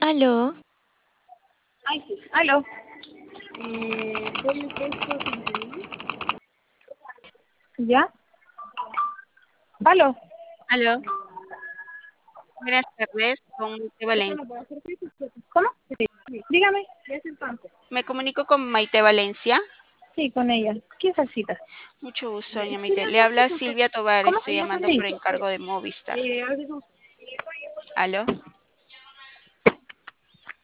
Aló, Ay, sí. Aló. ¿Ya? Aló. Aló, buenas tardes, con Maite Valencia. ¿Cómo? Dígame. Me comunico con Maite Valencia. Sí, con ella. ¿Quién necesita? Mucho gusto, doña Maite. Le habla Silvia Tovar, ¿Cómo? estoy llamando por encargo de Movistar. ¿Aló?